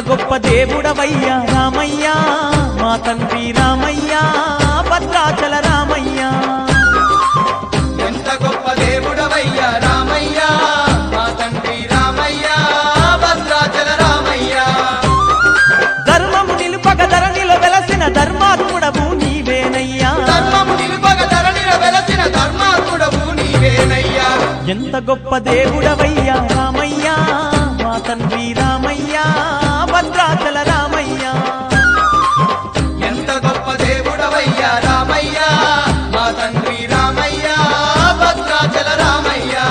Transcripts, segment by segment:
గొప్ప దేవుడవయ్యా రామయ్యా మా తండ్రి రామయ్యా భద్రాచల రామయ్యా ఎంత గొప్ప దేవుడవయ్యా రామయ్యా మా తండ్రి రామయ్యా భద్రాచల రామయ్యా ధర్మము నిలుపక ధరణిలో వెలసిన ధర్మాత్ముడవు నీవేనయ్యా ధర్మము నిలుపక ధరణిలో వెలసిన ధర్మాత్ముడవు నీవేనయ్యా ఎంత గొప్ప దేవుడవయ్యా రామయ్యా మా తండ్రి రామయ్యా భద్రాచల రామయ్యా ఎంత గొప్ప దేవుడవయ్యా రామయ్యా మా తండ్రి రామయ్యా భద్రాచల రామయ్యా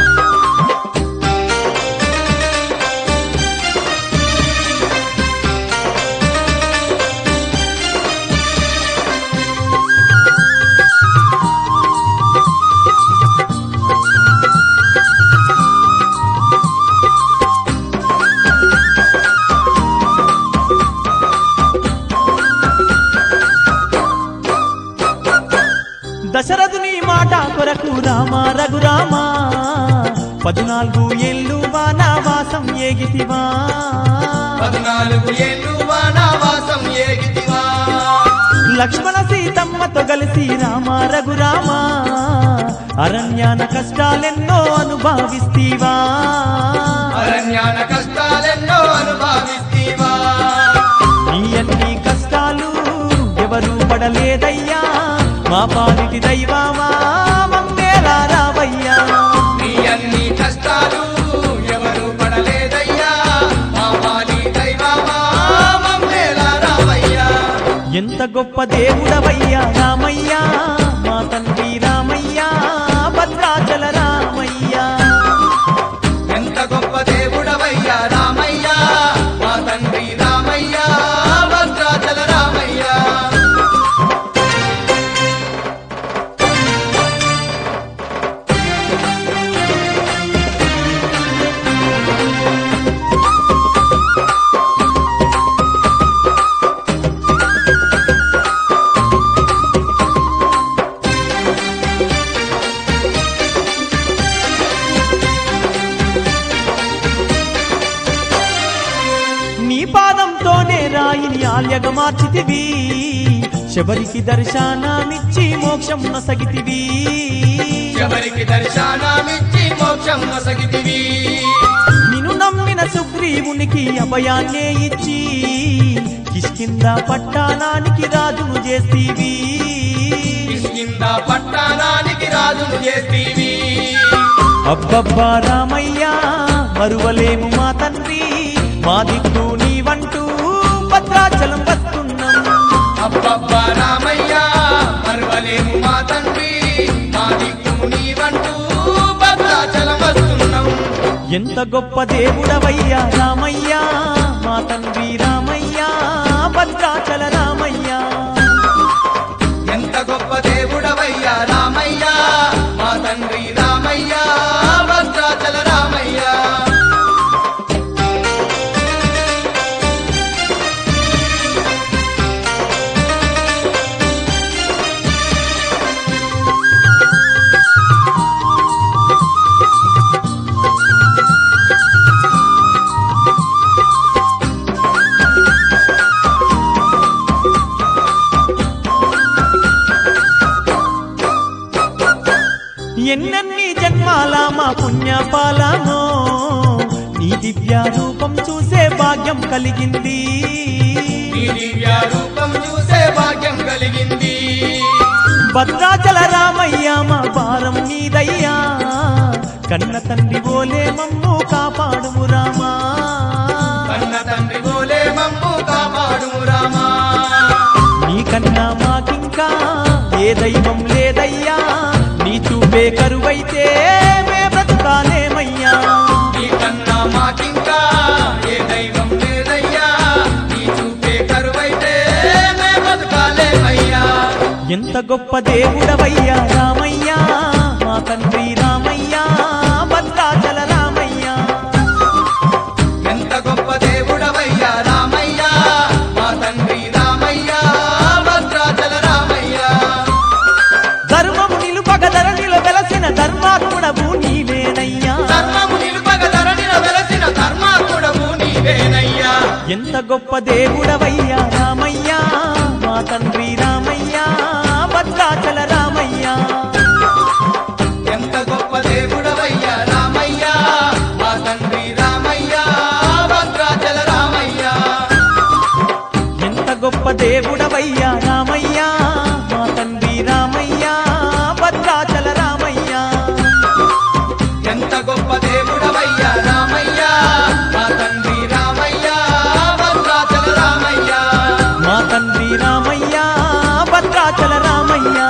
దశరథుని మాట కొరకు రామ రఘురామ 14 ఏళ్ళు వానవాసం ఏగితివా 14 ఏళ్ళు వానవాసం ఏగితివా లక్ష్మణ సీతమ్మతో కలిసి రామ రఘురామ అరణ్యాన కష్టాలెన్నో అనుభవిస్తీవా అరణ్యాన కష్టాలెన్నో అనుభవిస్తీవా నీ అన్ని కష్టాలు ఎవరు పడలేదయ్యా మా పాలిటి దైవమా మంగేలా రావయ్యా నీ అన్ని కష్టాలు ఎవరు పడలేదయ్యా మా పాలి దైవమా మంగేలా రావయ్యా ఎంత గొప్ప దేవుడవయ్యా రామయ్యా మా తండ్రి రామయ్యా భద్రాచల రామయ్యా ఎంత గొప్ప దేవుడవయ్యా రామయ్యా మా తండ్రి రామయ్యా భద్రాచల రామయ్యా నీ పాదంతోనే రాయిని ఆల్యగా మార్చితివి శబరికి దర్శనమిచ్చి మోక్షం నొసగితివి ఎవరికి దర్శనమిచ్చి మోక్షం నొసగితివి నిన్ను నమ్మిన సుగ్రీవునికి అభయాన్నే ఇచ్చి కిష్కింద పట్టణానికి రాజును చేస్తీవి కిష్కింద పట్టణానికి రాజును చేస్తీవి అబ్బబ్బా రామయ్యా మరువలేము మా తండ్రి మా దిక్కు నీవంటూ భద్రాచలం వస్తున్నాం అబ్బబ్బా రామయ్యా మరువలేము మా తండ్రి మా దిక్కు నీవంటూ భద్రాచలం వస్తున్నాం ఎంత గొప్ప దేవుడవయ్యా రామయ్యా మా తండ్రి రామయ్యా భద్రాచల రామయ్యా ఎంత గొప్ప దేవుడవయ్యా రామయ్యా మా తండ్రి రామయ్యా భద్రాచల రామయ్యా ఎన్నెన్ని జన్మాల మా పుణ్యపాలమో నీ దివ్య రూపం చూసే భాగ్యం కలిగింది నీ దివ్య రూపం చూసే భాగ్యం కలిగింది భద్రాచల రామయ్య మా భారం నీదయ్యా కన్న తండ్రి ఓలే మమ్ము కాపాడుము రామా కన్న తండ్రి గోలే మమ్ము కాపాడుము రామా నీకన్నా మాకింకా ఏ దైవం లేదయ్యా నీ చూపే కరువైతే మే బ్రతుకాలేమయ్యా నీకన్నా మాకింకా ఏ దైవం లేదయ్యా నీ చూపే కరువైతే మే బతుకాలేమయ్యా ఎంత గొప్ప దేవుడవయ్యా రామయ్యా మా తండ్రి రామయ్యా భద్రాచల రామయ్యా ఎంత గొప్ప దేవుడవయ్యా రామయ్యా మా తండ్రి రామయ్యా భద్రాచల రామయ్యా ధర్మము నిలుపక ధరణిలో వెలసిన ధర్మాత్ముడవు నీవేనయ్యా ధర్మము నిలుపక ధరణిలో వెలసిన ధర్మాత్ముడవు నీవేనయ్యా ఎంత గొప్ప దేవుడవయ్యా రామయ్య మా తండ్రి రామయ్య భద్రాచల రామయ్య ఎంత గొప్ప దేవుడవయ్యా రామయ్య మా తండ్రి రామయ్య భద్రాచల రామయ్య ఎంత గొప్ప దేవుడవయ్యా రామయ్య మా తండ్రి రామయ్య భద్రాచల రామయ్య ఎంత గొప్ప దేవుడవయ్యా రామయ్య మా తండ్రి రామయ్య భద్రాచల రామయ్య మా తండ్రి రామయ్య భద్రాచల రామయ్య